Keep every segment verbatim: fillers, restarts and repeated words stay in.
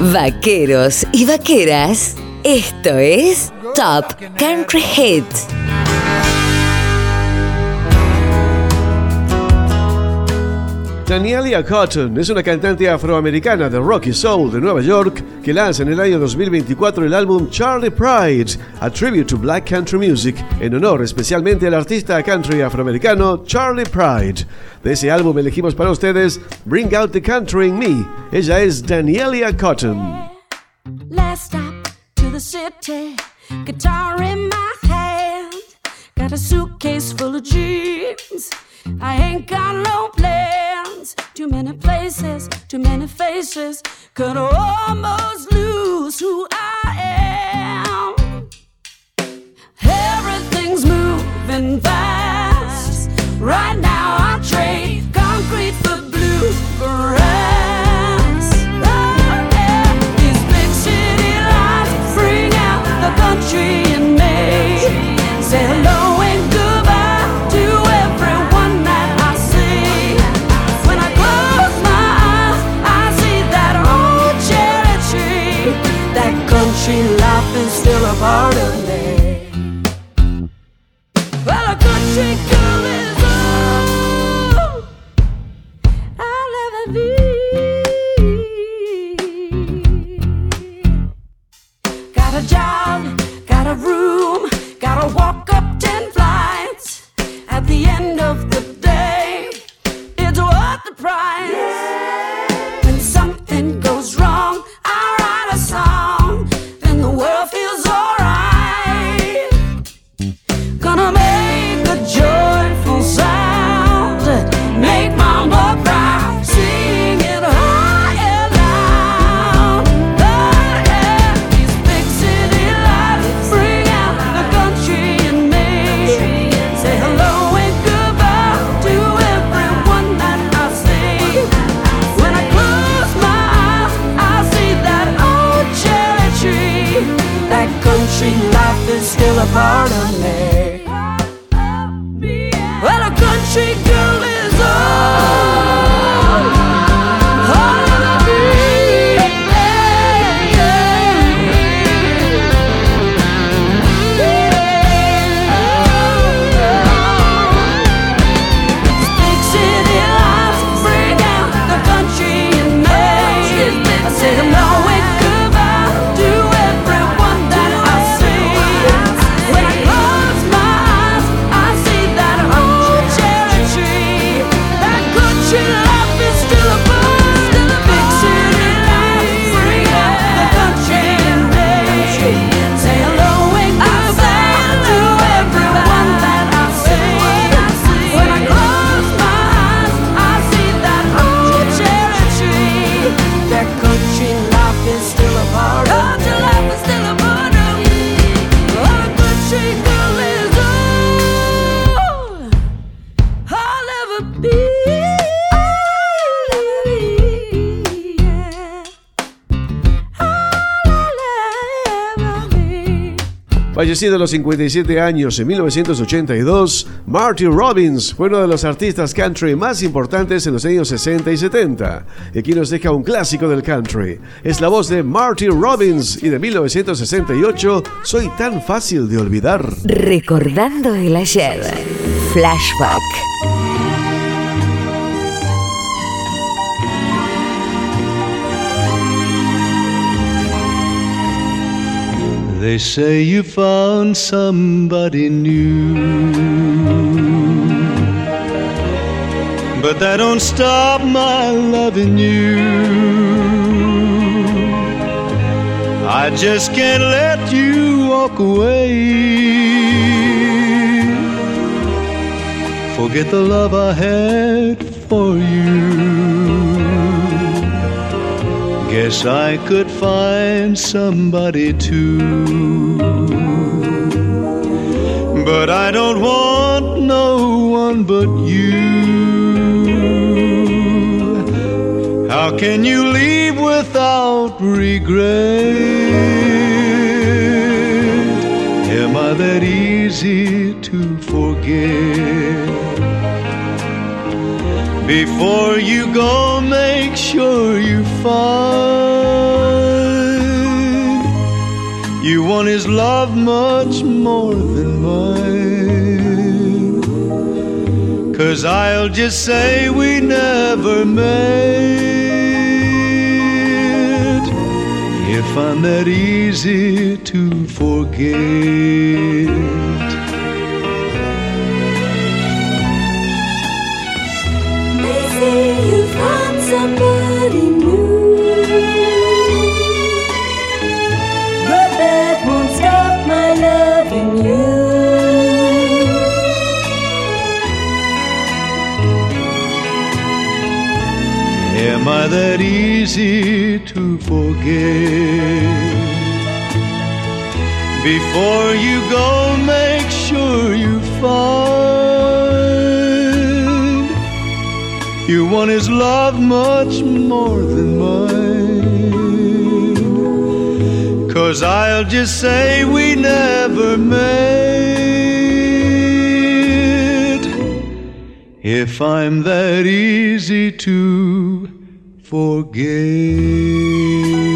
Vaqueros y vaqueras, esto es Top Country Hits. Danielia Cotton es una cantante afroamericana de rock y soul de Nueva York que lanza en el año dos mil veinticuatro el álbum Charlie Pride, a tribute to black country music, en honor especialmente al artista country afroamericano Charlie Pride. De ese álbum elegimos para ustedes Bring Out the Country in Me. Ella es Danielia Cotton. Last stop to the city, guitar in my hand, got a suitcase full of jeans. I ain't got no plans. Too many places, too many faces. Could almost lose who I am. Everything's moving fast. Right now I trade concrete for bluegrass. Oh, yeah. These big city lights bring out the country in me. Say hello and goodbye to everyone. Country life is still a part of me. Well, a country girl is all I'll ever be. Got a job, got a room, gotta walk up ten flights. At the end of the day, it's worth the price. Yeah. When something goes wrong, I write a song. The world feels alright. Gonna make a joyful sound, make mama proud, sing it high and loud. Oh, yeah. These big city lights bring out the country in me. Say hello and goodbye to everyone that I see. When I close my eyes, I see that old cherry tree. That country life is still a part of me. Well, a country girl is all I'll be. Yeah, yeah. Big city lights bring out the country in me. I said hello and goodbye to everyone that I see. When I close my eyes, I see that old cherry tree. That country life is still a part. Big city lights bring out the country in me. Say hello and goodbye to everyone that I see. When I close my eyes, I see that old cherry tree. That country life is still a part of me. Country life is still a part of me. Oh, a country girl is all I'll ever be. All I'll ever be. Fallecido a los cincuenta y siete años en mil novecientos ochenta y dos, Marty Robbins fue uno de los artistas country más importantes en los años sesenta y setenta. Y aquí nos deja un clásico del country. Es la voz de Marty Robbins y de mil novecientos sesenta y ocho, Soy tan fácil de olvidar. Recordando el ayer. Flashback. They say you found somebody new, but that don't stop my loving you. I just can't let you walk away. Forget the love I had for you. Guess I could find somebody too, but I don't want no one but you. How can you leave without regret? Am I that easy to forget? Before you go, make sure you find his love much more than mine. 'Cause I'll just say we never met, if I'm that easy to forget. They say you found somebody new, but that won't stop my loving you. Am I that easy to forget? Before you go, make sure you find you want his love much more than mine. 'Cause I'll just say we never met, if I'm that easy to forget.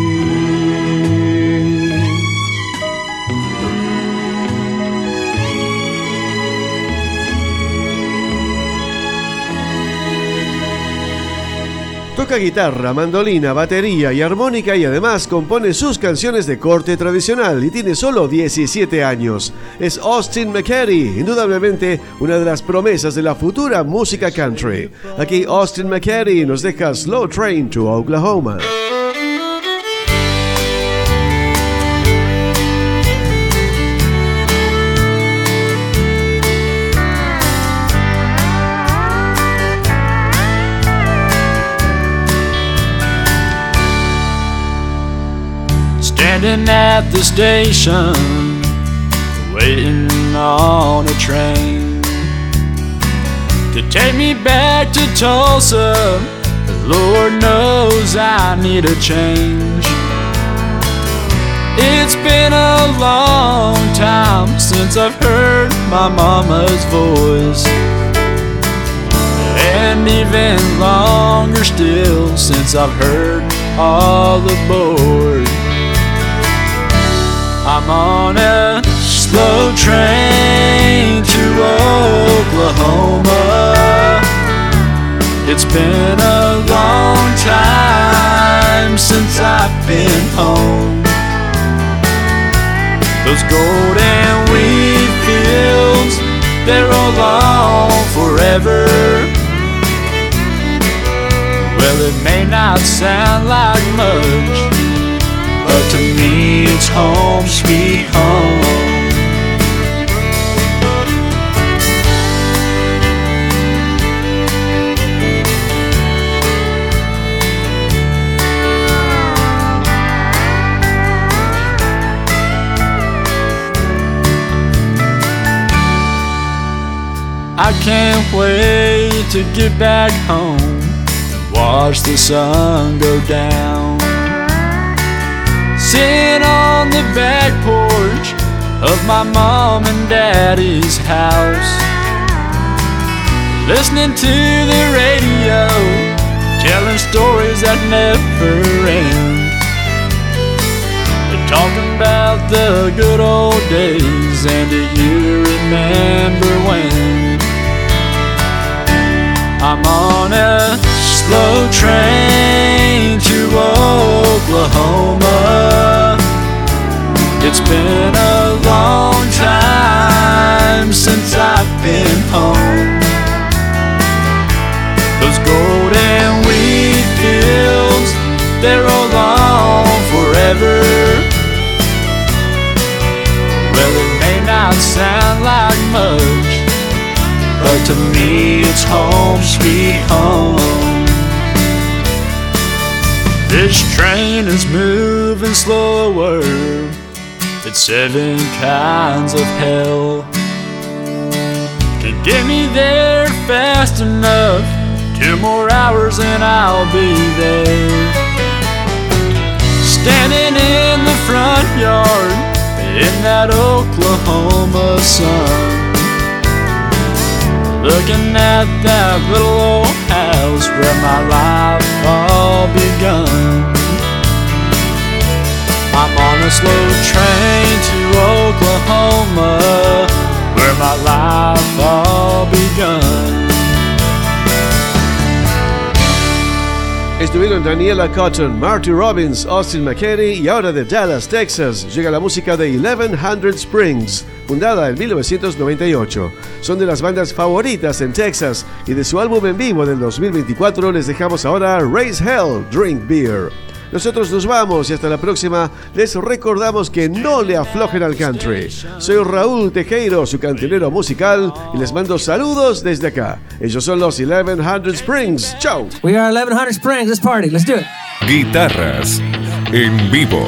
Toca guitarra, mandolina, batería y armónica y además compone sus canciones de corte tradicional y tiene solo diecisiete años. Es Austin McCary, indudablemente una de las promesas de la futura música country. Aquí Austin McCary nos deja Slow Train to Oklahoma. Standing at the station, waiting on a train to take me back to Tulsa. Lord knows I need a change. It's been a long time since I've heard my mama's voice, and even longer still since I've heard all aboard. I'm on a slow train to Oklahoma. It's been a long time since I've been home. Those golden wheat fields, they're all on forever. Well, it may not sound like much, but to me it's home sweet home. I can't wait to get back home and watch the sun go down. Sitting on the back porch of my mom and daddy's house, listening to the radio, telling stories that never end. They're talking about the good old days, and do you remember when? I'm on a slow train to Oklahoma. It's been a long time since I've been home. Those golden wheat fields, they're all on forever. Well, it may not sound like much, but to me it's home sweet home. This train is moving slower than seven kinds of hell. Can get me there fast enough, two more hours and I'll be there. Standing in the front yard in that Oklahoma sun, looking at that little old house where my life all begun. I'm on a slow train life all begun. Estuvieron Daniela Cotton, Marty Robbins, Austin McKennie y ahora de Dallas, Texas, llega la música de eleven hundred Springs, fundada en mil novecientos noventa y ocho. Son de las bandas favoritas en Texas y de su álbum en vivo del dos mil veinticuatro les dejamos ahora Raise Hell, Drink Beer. Nosotros nos vamos y hasta la próxima. Les recordamos que no le aflojen al country. Soy Raúl Tejero, su cantinero musical, y les mando saludos desde acá. Ellos son los eleven hundred Springs. Chau. We are eleven hundred Springs. Let's party. Let's do it. Guitarras en vivo.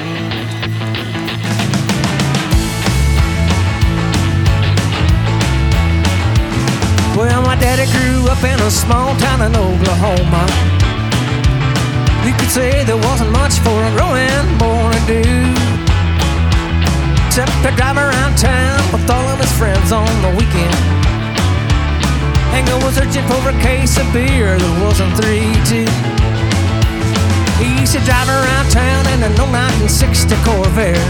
Well, my daddy grew up in a small town in Oklahoma. You could say there wasn't much for a growing boy to do, except to drive around town with all of his friends on the weekend, and go searching for a case of beer that wasn't three two. He used to drive around town in an old nineteen sixty Corvair.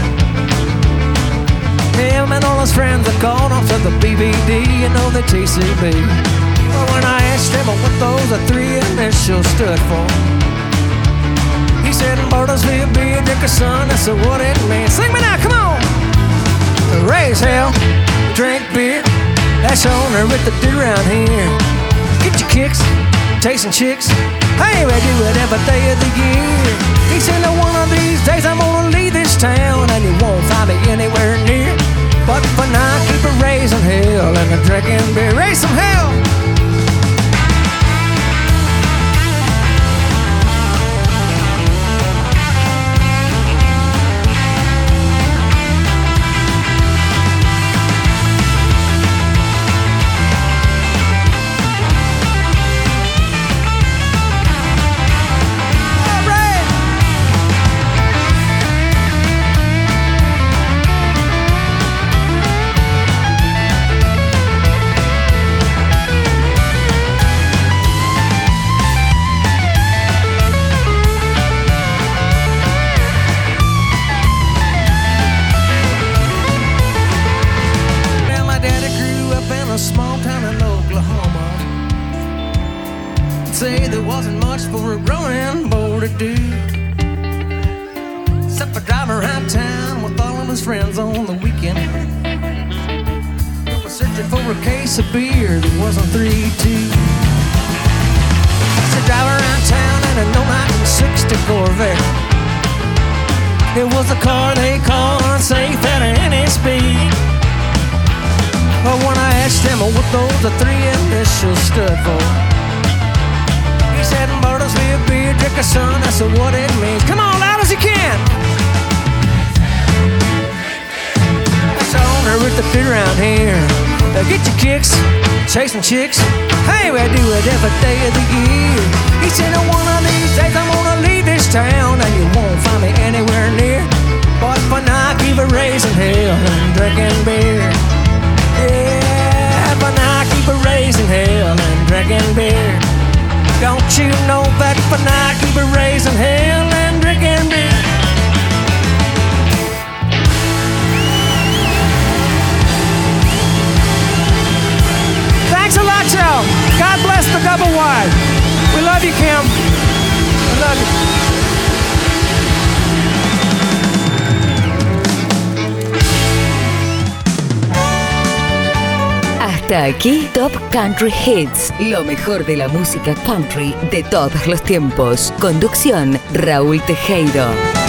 Him and all his friends that called off to the B B D, you know the T C B. But when I asked him what those three initials stood for, he said, Bartlesville beer drinker, son, that's what it means. Sing me now, come on! Raise hell, drink beer, that's the owner with the do around here. Get your kicks, chasing chicks, hey, we do it every day of the year. He said, that one of these days I'm gonna leave this town and you won't find me anywhere near. But for now, keep it raising hell and a drinking beer. Raise some hell! Say there wasn't much for a growing boy to do, except for drive around town with all of his friends on the weekend. They were searching for a case of beer that wasn't three two. So drive around town in a no nineteen sixty Corvette. It was a car they called unsafe at any speed. But when I asked him what those three initials stood for, he said, Bartlesville beer drinker, son, that's what it means. Come on, loud as you can. That's the owner with the beer around here. Now get your kicks, chasing chicks, hey, we do it every day of the year. He said, one of these days I'm gonna leave this town and you won't find me anywhere near. But for now, keep it raising hell and drinking beer. Yeah, for now, keep it raising hell and drinking beer. Don't you know that for now, keep it raising hell and drinking beer. Thanks a lot, y'all. God bless the double wide. We love you, Kim. We love you. Hasta aquí Top Country Hits, lo mejor de la música country de todos los tiempos. Conducción, Raúl Tejero.